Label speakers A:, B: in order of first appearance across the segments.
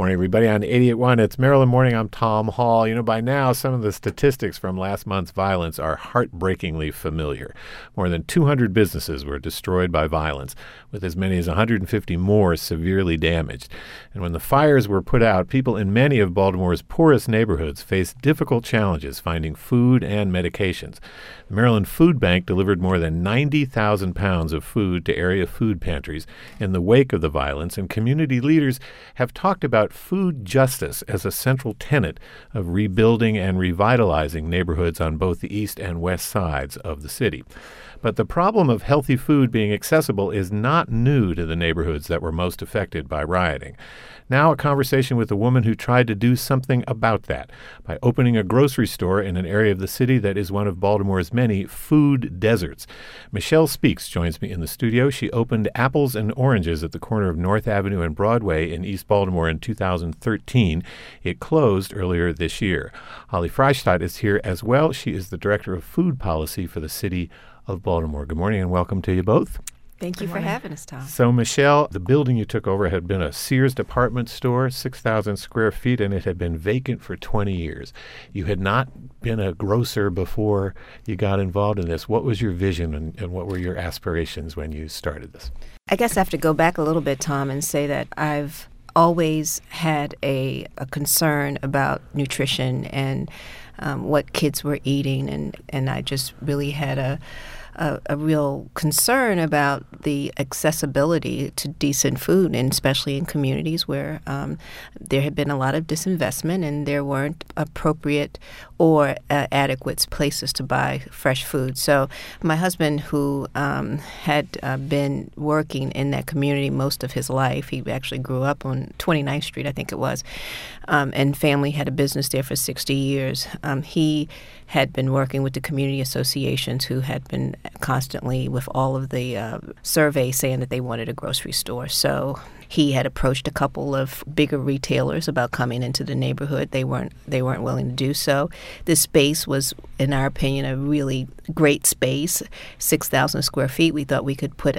A: morning, everybody. On 88.1, it's Maryland Morning. I'm Tom Hall. By now, some of the statistics from last month's violence are heartbreakingly familiar. More than 200 businesses were destroyed by violence, with as many as 150 more severely damaged. And when the fires were put out, people in many of Baltimore's poorest neighborhoods faced difficult challenges finding food and medications. The Maryland Food Bank delivered more than 90,000 pounds of food to area food pantries in the wake of the violence, and community leaders have talked about food justice as a central tenet of rebuilding and revitalizing neighborhoods on both the east and west sides of the city. But the problem of healthy food being accessible is not new to the neighborhoods that were most affected by rioting. Now a conversation with a woman who tried to do something about that by opening a grocery store in an area of the city that is one of Baltimore's many food deserts. Michelle Speaks joins me in the studio. She opened Apples and Oranges at the corner of North Avenue and Broadway in East Baltimore in 2013. It closed earlier this year. Holly Freistadt is here as well. She is the Director of Food Policy for the City of Baltimore. Good morning and welcome to you both.
B: Thank you for having us, Tom.
A: So, Michelle, the building you took over had been a Sears department store, 6,000 square feet, and it had been vacant for 20 years. You had not been a grocer before you got involved in this. What was your vision and what were your aspirations when you started this?
B: I guess I have to go back a little bit, Tom, and say that I've always had a concern about nutrition and what kids were eating, and I just really had a real concern about the accessibility to decent food, and especially in communities where there had been a lot of disinvestment and there weren't appropriate or adequate places to buy fresh food. So my husband, who had been working in that community most of his life, he actually grew up on 29th Street, I think it was, and family had a business there for 60 years. He had been working with the community associations who had been constantly with all of the surveys saying that they wanted a grocery store. So he had approached a couple of bigger retailers about coming into the neighborhood. They weren't willing to do so. This space was, in our opinion, a really great space, 6,000 square feet. We thought we could put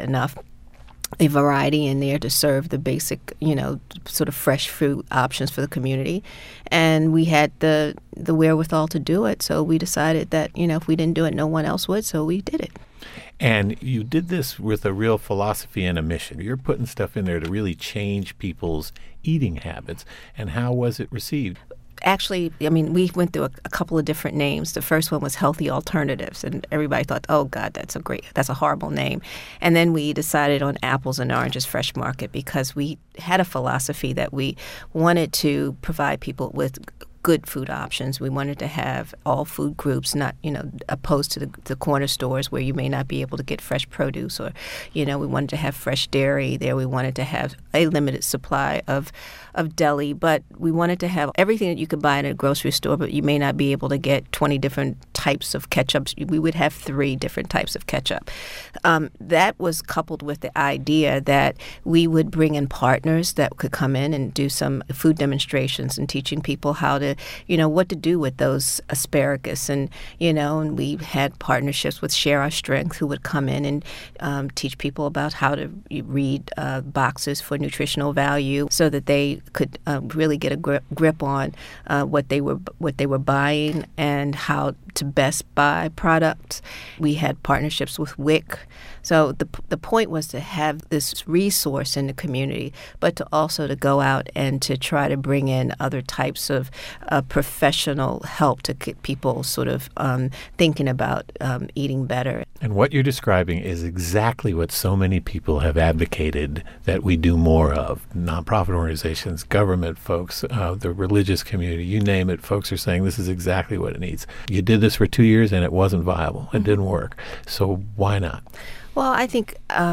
B: a variety in there to serve the basic, sort of fresh fruit options for the community. And we had the wherewithal to do it. So we decided that, if we didn't do it, no one else would. So we did it.
A: And you did this with a real philosophy and a mission. You're putting stuff in there to really change people's eating habits. And how was it received?
B: Actually, we went through a couple of different names. The first one was Healthy Alternatives, and everybody thought, oh, God, that's a horrible name. And then we decided on Apples and Oranges Fresh Market because we had a philosophy that we wanted to provide people with good food options. We wanted to have all food groups, not, opposed to the corner stores where you may not be able to get fresh produce, or, we wanted to have fresh dairy there. We wanted to have a limited supply of deli, but we wanted to have everything that you could buy in a grocery store, but you may not be able to get 20 different types of ketchups. We would have 3 different types of ketchup. That was coupled with the idea that we would bring in partners that could come in and do some food demonstrations and teaching people how to, what to do with those asparagus. And we had partnerships with Share Our Strength, who would come in and teach people about how to read boxes for nutritional value so that they could really get a grip on what they were buying and how to best buy products. We had partnerships with WIC. So the point was to have this resource in the community, but to also to go out and to try to bring in other types of professional help to get people sort of thinking about eating better.
A: And what you're describing is exactly what so many people have advocated that we do more of. Nonprofit organizations, government folks, the religious community, you name it, folks are saying this is exactly what it needs. You did this for 2 years and it wasn't viable. It didn't work. So why not?
B: Well, I think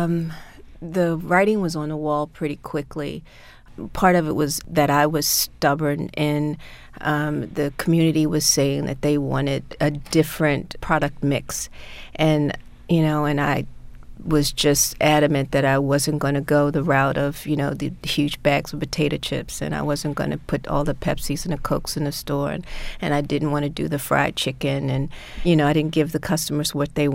B: the writing was on the wall pretty quickly. Part of it was that I was stubborn, and the community was saying that they wanted a different product mix. And I was just adamant that I wasn't going to go the route of, the huge bags of potato chips, and I wasn't going to put all the Pepsis and the Cokes in the store, and I didn't want to do the fried chicken, and, I didn't give the customers what they want.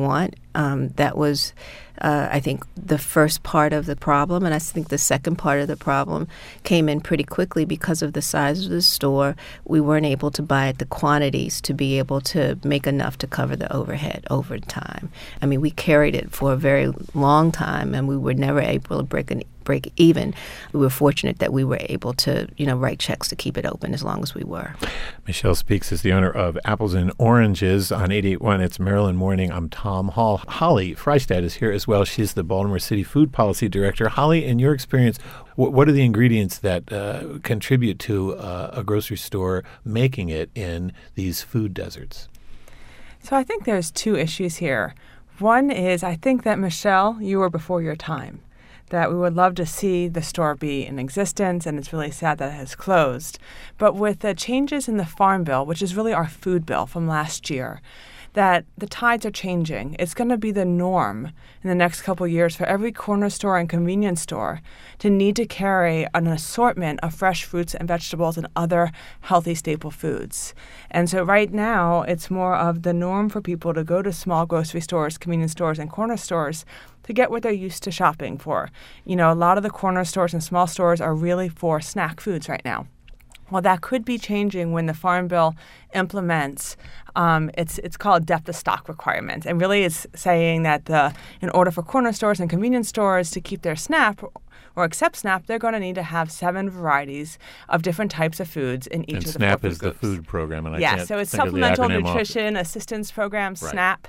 B: That was, I think, the first part of the problem. And I think the second part of the problem came in pretty quickly because of the size of the store. We weren't able to buy the quantities to be able to make enough to cover the overhead over time. I mean, we carried it for a very long time, and we were never able to break even. We were fortunate that we were able to, write checks to keep it open as long as we were.
A: Michelle Speaks is the owner of Apples and Oranges on 88.1. It's Maryland Morning. I'm Tom Hall. Holly Freistad is here as well. She's the Baltimore City Food Policy Director. Holly, in your experience, what are the ingredients that contribute to a grocery store making it in these food deserts?
C: So I think there's two issues here. One is I think that, Michelle, you were before your time, that we would love to see the store be in existence, and it's really sad that it has closed. But with the changes in the Farm Bill, which is really our food bill from last year, that the tides are changing. It's going to be the norm in the next couple of years for every corner store and convenience store to need to carry an assortment of fresh fruits and vegetables and other healthy staple foods. And so right now, it's more of the norm for people to go to small grocery stores, convenience stores, and corner stores to get what they're used to shopping for. A lot of the corner stores and small stores are really for snack foods right now. Well, that could be changing when the Farm Bill implements. It's called depth of stock requirements, and really it's saying that in order for corner stores and convenience stores to keep their SNAP or accept SNAP, they're going to need to have 7 varieties of different types of foods in each of the
A: SNAP
C: 4 food
A: is
C: groups.
A: The food program, and
C: so it's Supplemental Nutrition Assistance Program,
A: right.
C: SNAP.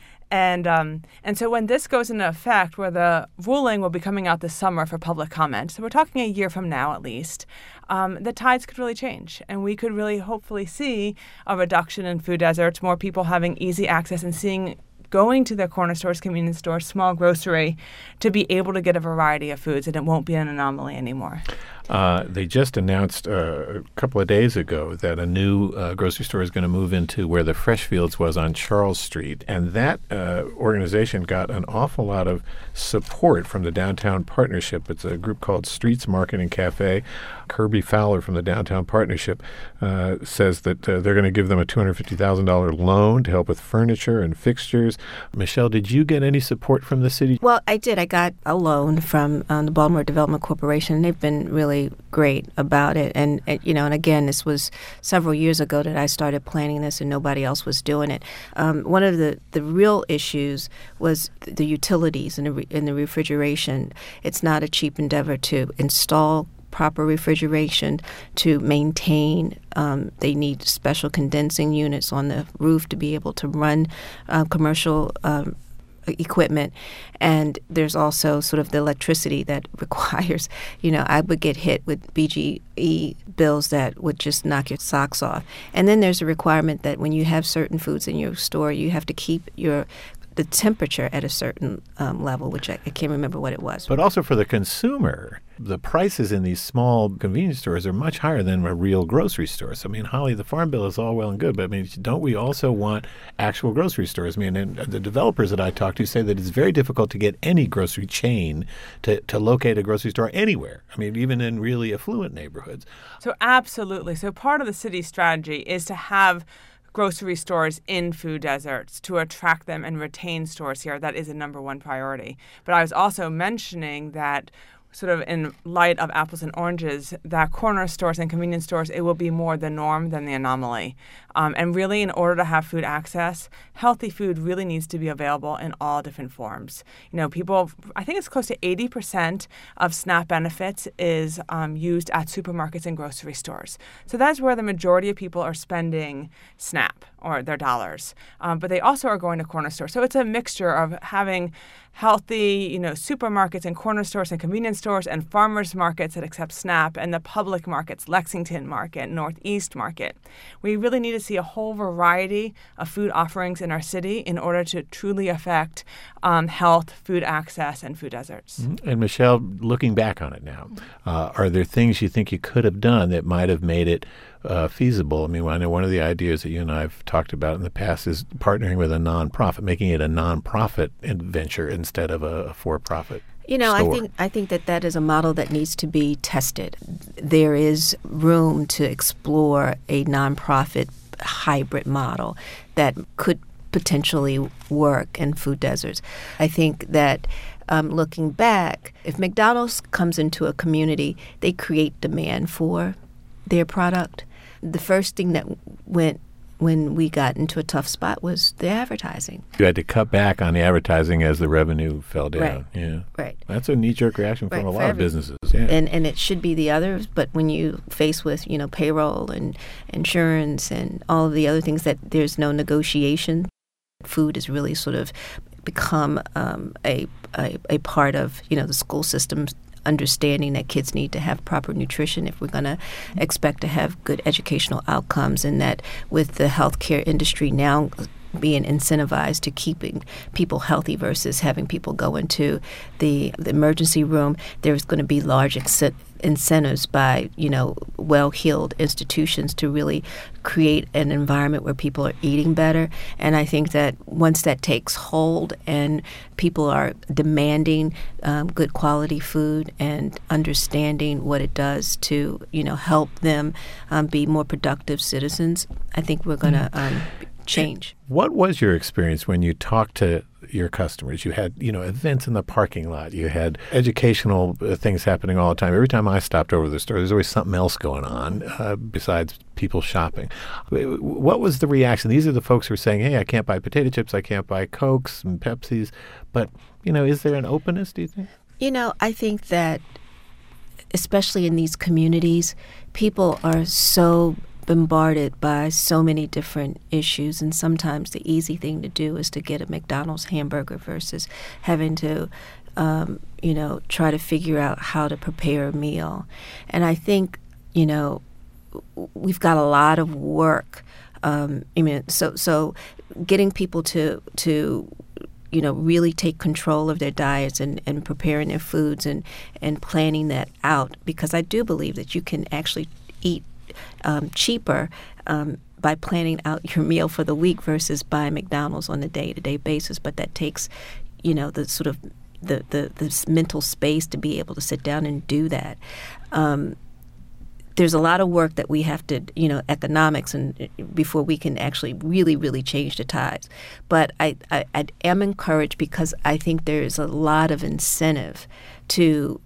C: And so when this goes into effect, where the ruling will be coming out this summer for public comment, so we're talking a year from now at least, the tides could really change. And we could really hopefully see a reduction in food deserts, more people having easy access and going to their corner stores, convenience stores, small grocery to be able to get a variety of foods, and it won't be an anomaly anymore.
A: They just announced a couple of days ago that a new grocery store is going to move into where the Freshfields was on Charles Street. And that organization got an awful lot of support from the Downtown Partnership. It's a group called Streets Market and Cafe. Kirby Fowler from the Downtown Partnership says that they're going to give them a $250,000 loan to help with furniture and fixtures. Michelle, did you get any support from the city?
B: Well, I did. I got a loan from the Baltimore Development Corporation, and they've been really great about it. And again, this was several years ago that I started planning this, and nobody else was doing it. One of the real issues was the utilities and the refrigeration. It's not a cheap endeavor to install proper refrigeration, to maintain. They need special condensing units on the roof to be able to run commercial equipment. And there's also sort of the electricity that requires, I would get hit with BGE bills that would just knock your socks off. And then there's a requirement that when you have certain foods in your store, you have to keep the temperature at a certain level, which I can't remember what it was.
A: But also for the consumer, the prices in these small convenience stores are much higher than a real grocery store. So, Holly, the Farm Bill is all well and good, but, don't we also want actual grocery stores? And the developers that I talk to say that it's very difficult to get any grocery chain to locate a grocery store anywhere. Even in really affluent neighborhoods.
C: So absolutely. So part of the city's strategy is to have grocery stores in food deserts to attract them and retain stores here. That is a number one priority. But I was also mentioning that sort of in light of apples and oranges, that corner stores and convenience stores, it will be more the norm than the anomaly. And really, in order to have food access, healthy food really needs to be available in all different forms. People, I think it's close to 80% of SNAP benefits is used at supermarkets and grocery stores. So that's where the majority of people are spending SNAP or their dollars. But they also are going to corner stores. So it's a mixture of having healthy, supermarkets and corner stores and convenience stores and farmers markets that accept SNAP and the public markets, Lexington Market, Northeast Market. We really need to see a whole variety of food offerings in our city in order to truly affect health, food access, and food deserts.
A: Mm-hmm. And Michelle, looking back on it now, are there things you think you could have done that might have made it feasible? I know one of the ideas that you and I have talked about in the past is partnering with a nonprofit, making it a nonprofit venture instead of a for-profit. store.
B: I think that is a model that needs to be tested. There is room to explore a nonprofit hybrid model that could potentially work in food deserts. I think that looking back, if McDonald's comes into a community, they create demand for their product. The first thing that went when we got into a tough spot was the advertising.
A: You had to cut back on the advertising as the revenue fell down.
B: Right.
A: Yeah.
B: Right.
A: That's a knee-jerk reaction from a lot of businesses. Yeah.
B: And it should be the others, but when you face with, payroll and insurance and all of the other things that there's no negotiation, food has really sort of become a part of, the school system's understanding that kids need to have proper nutrition if we're going to expect to have good educational outcomes, and that with the healthcare industry now being incentivized to keeping people healthy versus having people go into the emergency room, there's going to be large incentives by, well-heeled institutions to really create an environment where people are eating better. And I think that once that takes hold and people are demanding good quality food and understanding what it does to, help them be more productive citizens, I think we're going to change.
A: What was your experience when you talked to your customers? You had, events in the parking lot. You had educational things happening all the time. Every time I stopped over the store, there's always something else going on besides people shopping. What was the reaction? These are the folks who are saying, hey, I can't buy potato chips, I can't buy Cokes and Pepsis. But, is there an openness, do you think?
B: I think that especially in these communities, people are so bombarded by so many different issues, and sometimes the easy thing to do is to get a McDonald's hamburger versus having to try to figure out how to prepare a meal. And I think we've got a lot of work. So getting people to really take control of their diets and preparing their foods and planning that out, because I do believe that you can actually eat cheaper by planning out your meal for the week versus buying McDonald's on a day-to-day basis. But that takes, the sort of the mental space to be able to sit down and do that. There's a lot of work that we have to, economics, and before we can actually really, really change the tides. But I am encouraged because I think there's a lot of incentive to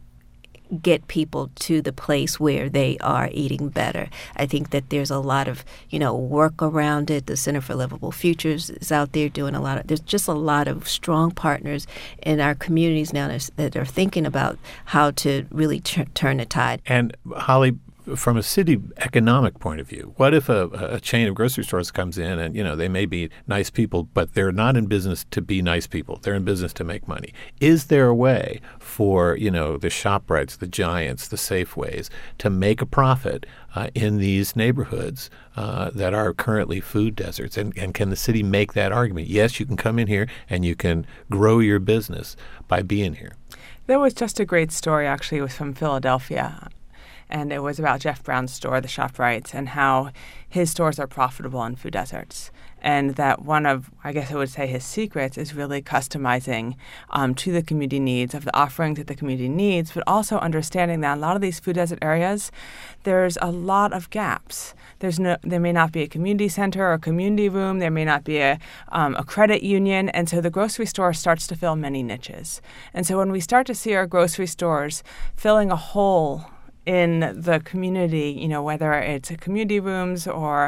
B: get people to the place where they are eating better. I think that there's a lot of, work around it. The Center for Livable Futures is out there doing there's just a lot of strong partners in our communities now that are thinking about how to really turn the tide.
A: And Holly, from a city economic point of view, what if a chain of grocery stores comes in and, they may be nice people, but they're not in business to be nice people. They're in business to make money. Is there a way for, the ShopRites, the Giants, the Safeways to make a profit in these neighborhoods that are currently food deserts? And can the city make that argument? Yes, you can come in here and you can grow your business by being here.
C: There was just a great story, actually. It was from Philadelphia. And it was about Jeff Brown's store, the ShopRites, and how his stores are profitable in food deserts. And that one of, I guess I would say, his secrets is really customizing to the community needs, of the offerings that the community needs, but also understanding that in a lot of these food desert areas, there's a lot of gaps. There may not be a community center or a community room. There may not be a credit union. And so the grocery store starts to fill many niches. And so when we start to see our grocery stores filling a hole in the community, whether it's community rooms or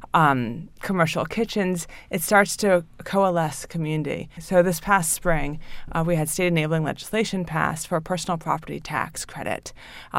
C: commercial kitchens, it starts to coalesce community. So this past spring, we had state enabling legislation passed for a personal property tax credit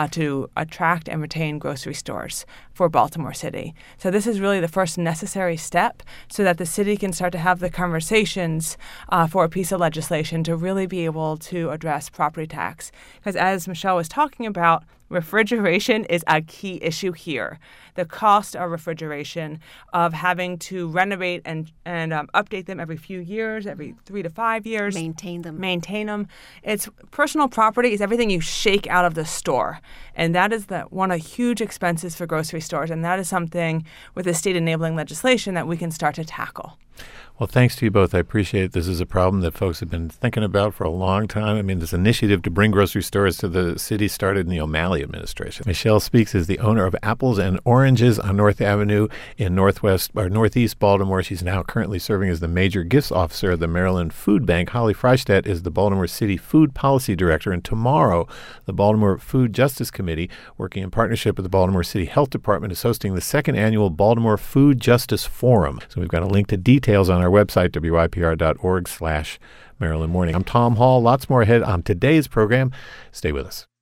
C: to attract and retain grocery stores for Baltimore City. So this is really the first necessary step so that the city can start to have the conversations for a piece of legislation to really be able to address property tax. Because as Michelle was talking about, refrigeration is a key issue here. The cost of refrigeration, of having to renovate and update them every few years, every 3 to 5 years.
B: Maintain them.
C: It's personal property is everything you shake out of the store. And that is one of the huge expenses for grocery stores. And that is something with the state enabling legislation that we can start to tackle.
A: Well, thanks to you both. I appreciate it. This is a problem that folks have been thinking about for a long time. I mean, this initiative to bring grocery stores to the city started in the O'Malley administration. Michelle Speaks is the owner of Apples and Oranges on North Avenue in northeast Baltimore. She's now currently serving as the major gifts officer of the Maryland Food Bank. Holly Freistadt is the Baltimore City Food Policy Director. And tomorrow, the Baltimore Food Justice Committee, working in partnership with the Baltimore City Health Department, is hosting the second annual Baltimore Food Justice Forum. So we've got a link to details on our website, wypr.org/Maryland Morning. I'm Tom Hall. Lots more ahead on today's program. Stay with us.